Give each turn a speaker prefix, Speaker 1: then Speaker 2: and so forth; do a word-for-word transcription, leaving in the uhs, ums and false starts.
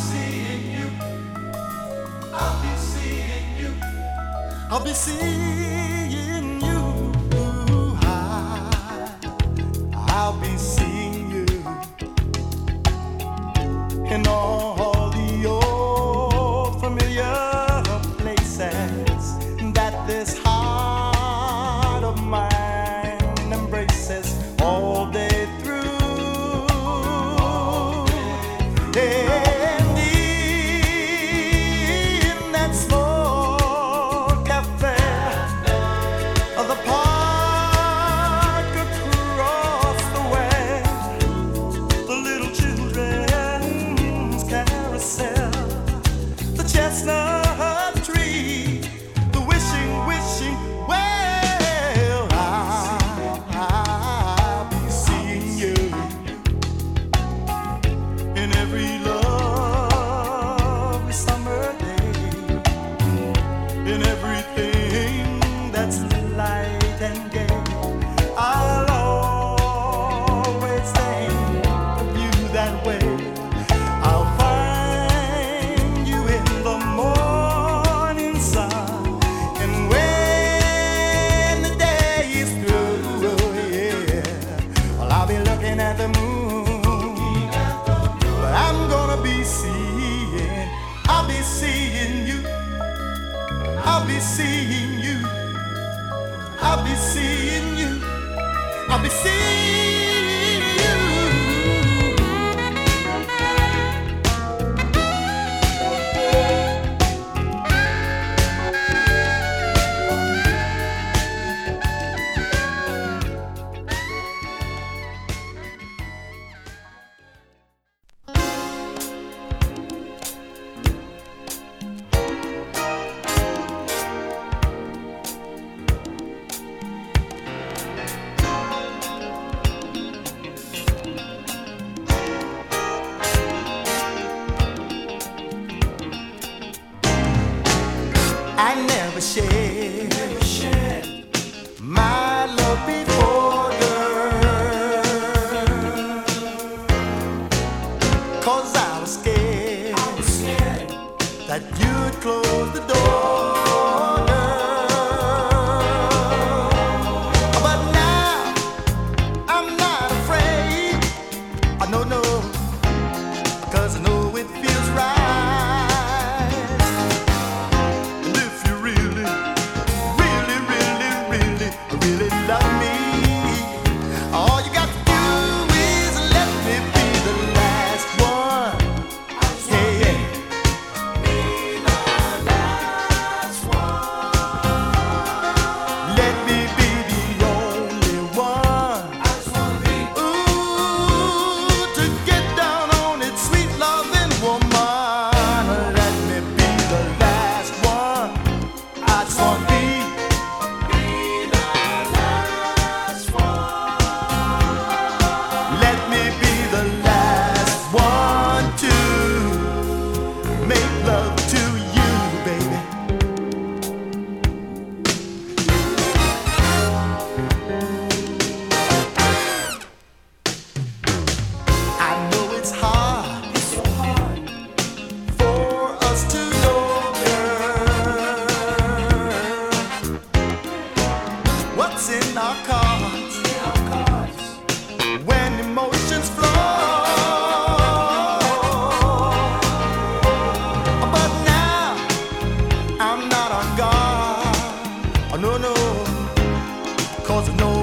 Speaker 1: seeing you. I'll be seeing you. I'll be seeing you. I, I'll be seeing you in all the old familiar places that this heart of mine embraces all day through. And in that small cafe of the park across the way, the little children's carousel, the chestnut tree, the wishing, wishing well, I, I'll be seeing you in every lovely summer day, in everything that's light and gay. I'll always think of you that way. I'll find you in the morning sun, and when the day is through, yeah, well, I'll be looking at the moon, but I'm gonna be seeing, I'll be seeing you, I'll be seeing you, I'll be seeing you, I'll be seeing you. I never shared, never shared my love before, girl, 'cause I was scared, I was scared that you'd close the door, girl. But now I'm not afraid. I know, no, 'cause I know it feels right. What's in our cards, in our cards, when emotions flow? But now I'm not on guard. Oh, no, no, 'cause I know